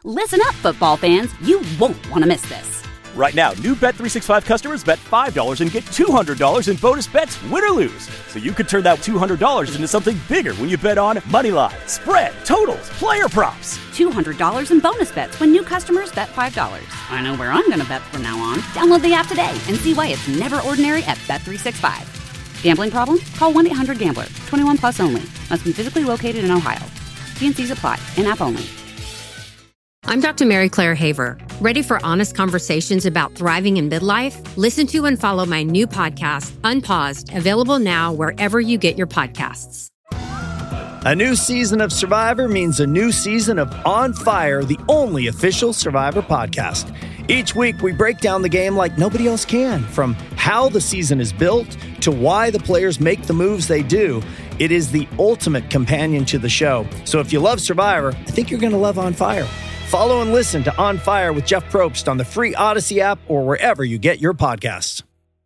Listen up, football fans. You won't want to miss this. Right now, new Bet365 customers bet $5 and get $200 in bonus bets, win or lose. So you could turn that $200 into something bigger when you bet on money line, spread, totals, player props. $200 in bonus bets when new customers bet $5. I know where I'm going to bet from now on. Download the app today and see why it's never ordinary at Bet365. Gambling problem? Call 1-800-GAMBLER. 21 plus only. Must be physically located in Ohio. T&Cs apply. In-app only. I'm Dr. Mary Claire Haver. Ready for honest conversations about thriving in midlife? Listen to and follow my new podcast, Unpaused, available now wherever you get your podcasts. A new season of Survivor means a new season of On Fire, the only official Survivor podcast. Each week, we break down the game like nobody else can, from how the season is built to why the players make the moves they do. It is the ultimate companion to the show. So if you love Survivor, I think you're going to love On Fire. Follow and listen to On Fire with Jeff Probst on the free Odyssey app or wherever you get your podcasts.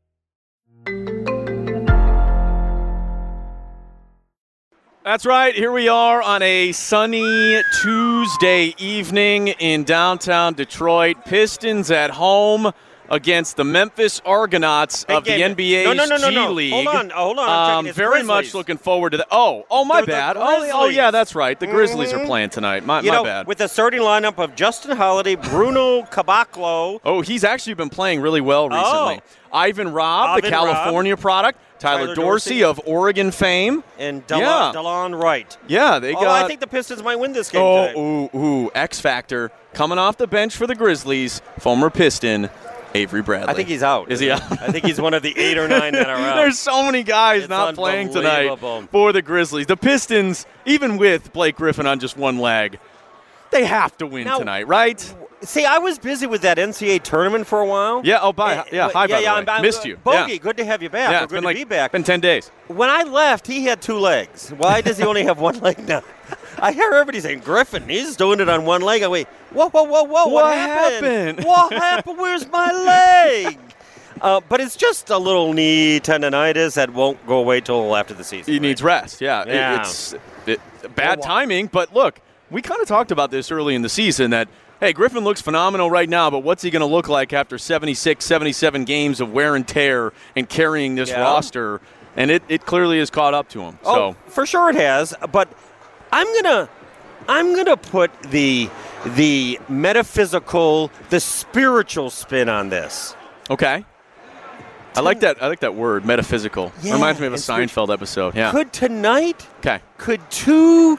That's right. Here we are on a sunny Tuesday evening in downtown Detroit. Pistons at home against the Memphis Argonauts of the NBA's G League. Hold on. Very much looking forward to that. My bad. Oh, yeah, that's right. The Grizzlies are playing tonight. My bad. With the starting lineup of Justin Holiday, Bruno Caboclo. Oh, he's actually been playing really well recently. Ivan Robb, the California product. Tyler Dorsey of Oregon fame. And DeLon Wright. Yeah, they got... I think the Pistons might win this game today. X Factor. Coming off the bench for the Grizzlies, former Piston, Avery Bradley. I think he's out. Is he out? I think he's one of the 8 or 9 that are out. There's so many guys not playing tonight for the Grizzlies. The Pistons, even with Blake Griffin on just one leg, they have to win tonight, right? See, I was busy with that NCAA tournament for a while. Yeah, by the way. Missed you. Bogey, good to have you back. Yeah, good to be back. It's been 10 days. When I left, he had 2 legs. Why does he only have 1 leg now? I hear everybody saying, Griffin, he's doing it on 1 leg. I wait, whoa, what happened? What happened? Where's my leg? But it's just a little knee tendonitis that won't go away till after the season. He needs rest, It's bad timing, but look, we kind of talked about this early in the season that, hey, Griffin looks phenomenal right now, but what's he going to look like after 76, 77 games of wear and tear and carrying this roster? And it clearly has caught up to him. Oh, for sure it has, but I'm gonna put the metaphysical, the spiritual spin on this. Okay. I like that word, metaphysical. Yeah, reminds me of a Seinfeld episode. Yeah. Could 2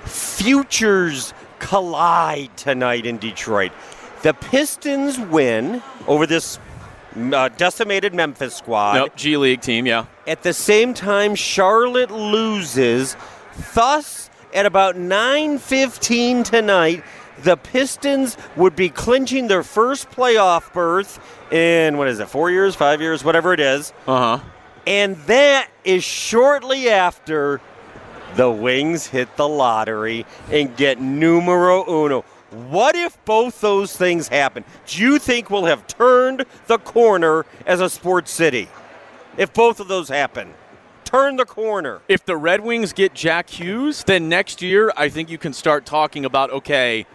futures collide tonight in Detroit? The Pistons win over this decimated Memphis squad. Nope, G League team, yeah. At the same time, Charlotte loses. Thus, at about 9:15 tonight, the Pistons would be clinching their first playoff berth in, 4 years, 5 years, whatever it is. Uh-huh. And that is shortly after the Wings hit the lottery and get numero uno. What if both those things happen? Do you think we'll have turned the corner as a sports city if both of those happen? Turn the corner. If the Red Wings get Jack Hughes, then next year I think you can start talking about, okay,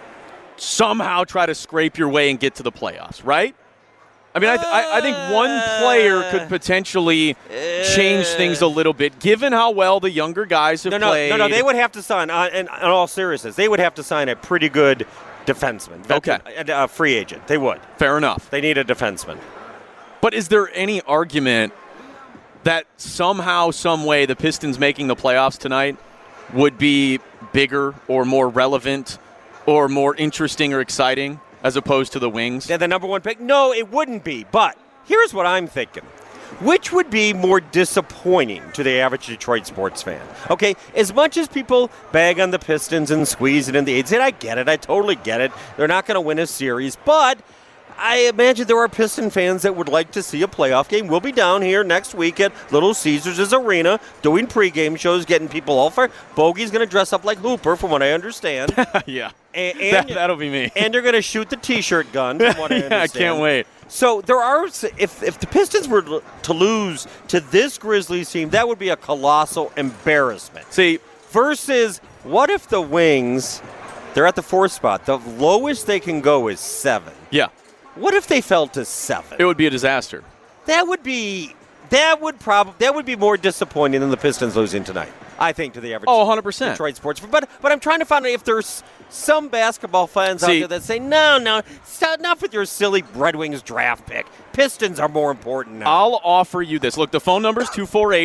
somehow try to scrape your way and get to the playoffs, right? I mean, I think one player could potentially change things a little bit, given how well the younger guys have played. No, they would have to sign, in all seriousness, they would have to sign a pretty good defenseman. A free agent. They would. Fair enough. They need a defenseman. But is there any argument that somehow, some way, the Pistons making the playoffs tonight would be bigger or more relevant or more interesting or exciting as opposed to the Wings? They're the number 1 pick? No, it wouldn't be. But here's what I'm thinking. Which would be more disappointing to the average Detroit sports fan? Okay, as much as people bag on the Pistons and squeeze it in the 8s, and I get it, I totally get it. They're not going to win a series, but I imagine there are Piston fans that would like to see a playoff game. We'll be down here next week at Little Caesars' Arena doing pregame shows, getting people all fired. Bogey's going to dress up like Hooper, from what I understand. Yeah, and that'll be me. And they're going to shoot the T-shirt gun, from what I understand. I can't wait. So there are, if the Pistons were to lose to this Grizzlies team, that would be a colossal embarrassment. See, versus what if the Wings They're at the 4th spot. The lowest they can go is 7. Yeah. What if they fell to 7? It would be a disaster. That would be more disappointing than the Pistons losing tonight, I think, to the average 100%. Detroit sports fan. But I'm trying to find out if there's some basketball fans out there that say, no, enough with your silly Red Wings draft pick. Pistons are more important now. I'll offer you this. Look, the phone number is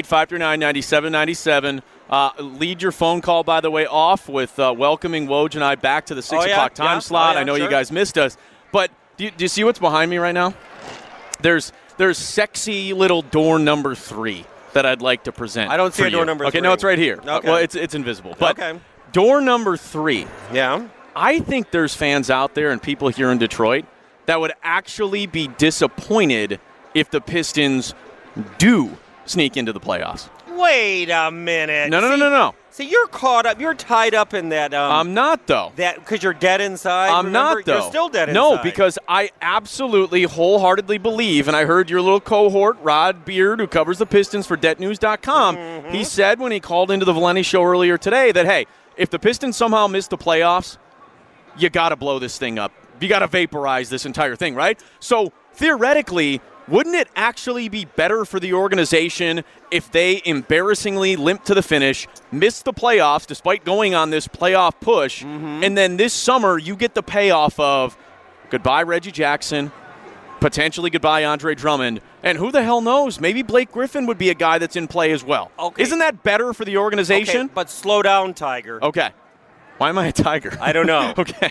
248-539-9797. Lead your phone call, by the way, off with welcoming Woj and I back to the 6 o'clock time slot. I know you guys missed us. But do you see what's behind me right now? There's sexy little door number 3 that I'd like to present. I don't see a door number 3. Okay, no, it's right here. Okay. Well, it's invisible. But okay. Door number 3. Yeah. I think there's fans out there and people here in Detroit that would actually be disappointed if the Pistons do sneak into the playoffs. Wait a minute. No. See, you're caught up. You're tied up in that. I'm not, though. That because you're dead inside. I'm not, though. You're still dead inside. No, because I absolutely wholeheartedly believe, and I heard your little cohort, Rod Beard, who covers the Pistons for DebtNews.com, he said when he called into the Valenti show earlier today that, hey, if the Pistons somehow miss the playoffs, you got to blow this thing up. You got to vaporize this entire thing, right? So theoretically, wouldn't it actually be better for the organization if they embarrassingly limp to the finish, miss the playoffs despite going on this playoff push, and then this summer you get the payoff of goodbye Reggie Jackson, potentially goodbye Andre Drummond, and who the hell knows, maybe Blake Griffin would be a guy that's in play as well. Okay. Isn't that better for the organization? Okay, but slow down, Tiger. Okay. Why am I a Tiger? I don't know. Okay.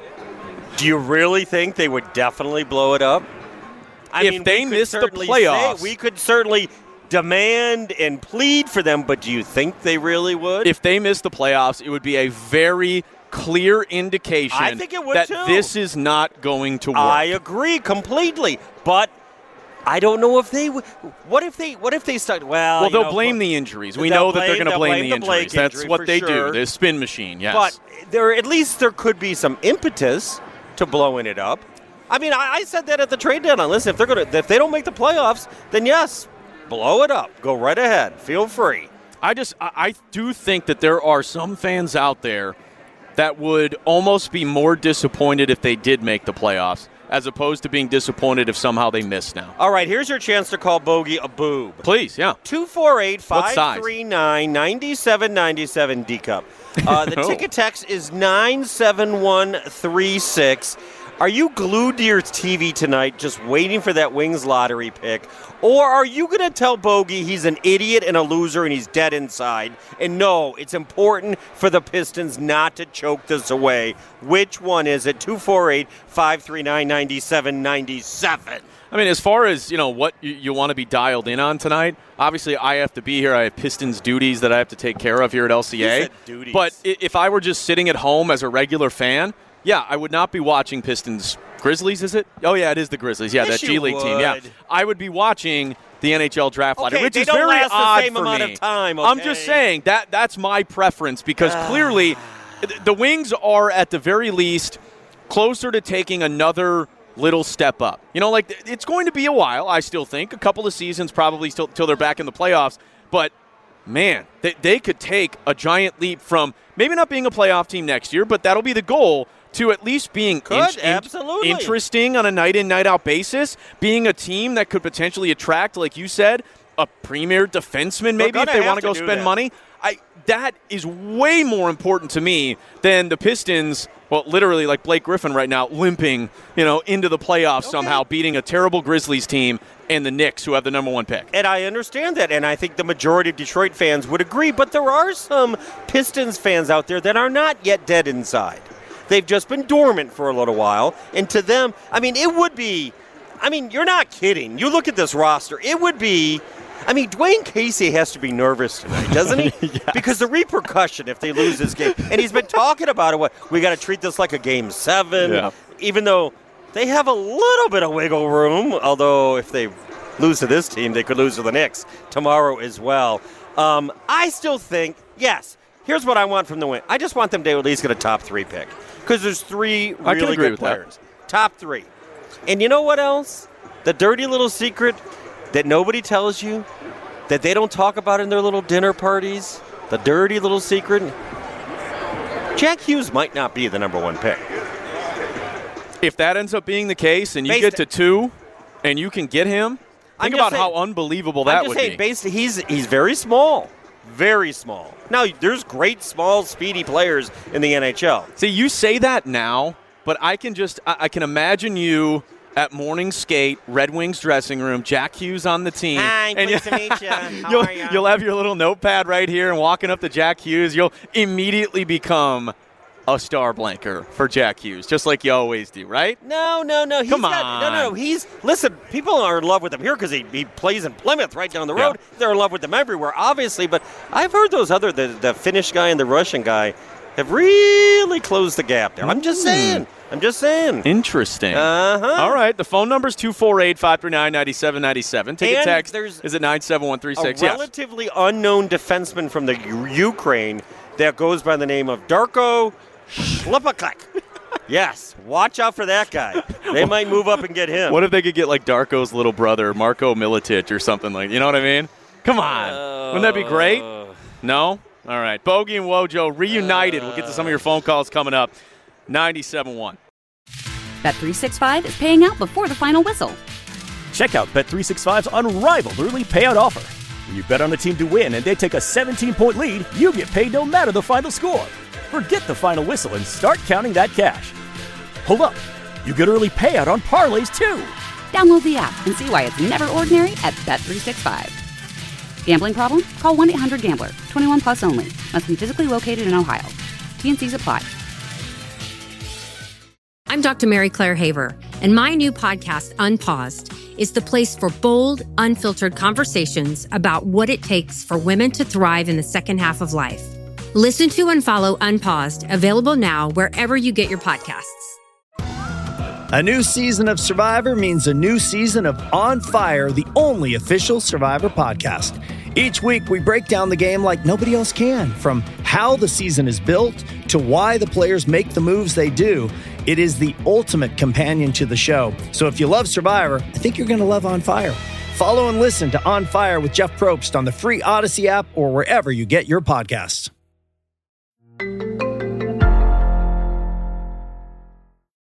Do you really think they would definitely blow it up? If they miss the playoffs. We could certainly demand and plead for them, but do you think they really would? If they miss the playoffs, it would be a very clear indication I think it would that too. this is not going to work. I agree completely, but I don't know if they would. What if they start? Well, they'll blame the injuries. We know that they're going to blame the injuries. That's injury what they sure. do. The spin machine, yes. But at least there could be some impetus to blowing it up. I mean, I said that at the trade deadline. Listen, if they don't make the playoffs, then yes, blow it up. Go right ahead. Feel free. I do think that there are some fans out there that would almost be more disappointed if they did make the playoffs, as opposed to being disappointed if somehow they miss now. All right, here's your chance to call Bogey a boob. Please, yeah. 248-539-9797 D-Cup. The ticket text is 97136. Are you glued to your TV tonight just waiting for that Wings lottery pick? Or are you going to tell Bogey he's an idiot and a loser and he's dead inside? And no, it's important for the Pistons not to choke this away. Which one is it? 248-539-9797. I mean, as far as, what you want to be dialed in on tonight, obviously I have to be here. I have Pistons duties that I have to take care of here at LCA. You said duties. But if I were just sitting at home as a regular fan, yeah, I would not be watching Pistons. Grizzlies, is it? Oh, yeah, it is the Grizzlies. Yeah, yes, that G League team. Yeah, I would be watching the NHL draft lottery, which is very last odd the same for amount me. Of time, okay? I'm just saying that's my preference because clearly the Wings are at the very least closer to taking another little step up. It's going to be a while, I still think, a couple of seasons probably till they're back in the playoffs. But, man, they could take a giant leap from maybe not being a playoff team next year, but that'll be the goal, to at least being interesting on a night-in, night-out basis, being a team that could potentially attract, like you said, a premier defenseman maybe if they want to go spend money. That is way more important to me than the Pistons, well, literally like Blake Griffin right now, limping, into the playoffs somehow, beating a terrible Grizzlies team and the Knicks, who have the number 1 pick. And I understand that, and I think the majority of Detroit fans would agree, but there are some Pistons fans out there that are not yet dead inside. They've just been dormant for a little while, and to them, it would be, you're not kidding. You look at this roster, it would be, Dwayne Casey has to be nervous tonight, doesn't he? Yes. Because the repercussion if they lose this game, and he's been talking about it, we got to treat this like a Game 7, even though they have a little bit of wiggle room, although if they lose to this team, they could lose to the Knicks tomorrow as well. I still think, yes, here's what I want from the win. I just want them to at least get a top 3 pick. Because there's 3 really good players. Top 3. And you know what else? The dirty little secret that nobody tells you, that they don't talk about in their little dinner parties, the dirty little secret, Jack Hughes might not be the number 1 pick. If that ends up being the case and you get to 2 and you can get him, think about how unbelievable that would be. He's very small. Very small. Now, there's great, small, speedy players in the NHL. See, you say that now, but I can imagine you at morning skate, Red Wings dressing room, Jack Hughes on the team. Hi, pleased to meet you. How are you? You'll have your little notepad right here, and walking up to Jack Hughes, you'll immediately become a star blanker for Jack Hughes, just like you always do, right? No. Come on. Listen, people are in love with him here because he plays in Plymouth right down the road. Yeah. They're in love with him everywhere, obviously. But I've heard those the Finnish guy and the Russian guy have really closed the gap there. I'm just saying. Interesting. All right. The phone number is 248-539-9797. Ticket text is at 97136. A relatively unknown defenseman from the Ukraine that goes by the name of Darko Schlipaklak. Yes, watch out for that guy. They might move up and get him. What if they could get like Darko's little brother, Marko Milicic or something like, you know what I mean? Come on. Wouldn't that be great? No? All right. Bogey and Wojo reunited. We'll get to some of your phone calls coming up. 97.1. Bet365 is paying out before the final whistle. Check out Bet365's unrivaled early payout offer. When you bet on a team to win and they take a 17-point lead, you get paid no matter the final score. Forget the final whistle and start counting that cash. Hold up. You get early payout on parlays, too. Download the app and see why it's never ordinary at Bet365. Gambling problem? Call 1-800-GAMBLER. 21 plus only. Must be physically located in Ohio. T&Cs apply. I'm Dr. Mary Claire Haver, and my new podcast, Unpaused, is the place for bold, unfiltered conversations about what it takes for women to thrive in the second half of life. Listen to and follow Unpaused, available now wherever you get your podcasts. A new season of Survivor means a new season of On Fire, the only official Survivor podcast. Each week, we break down the game like nobody else can, from how the season is built to why the players make the moves they do. It is the ultimate companion to the show. So if you love Survivor, I think you're going to love On Fire. Follow and listen to On Fire with Jeff Probst on the free Odyssey app or wherever you get your podcasts.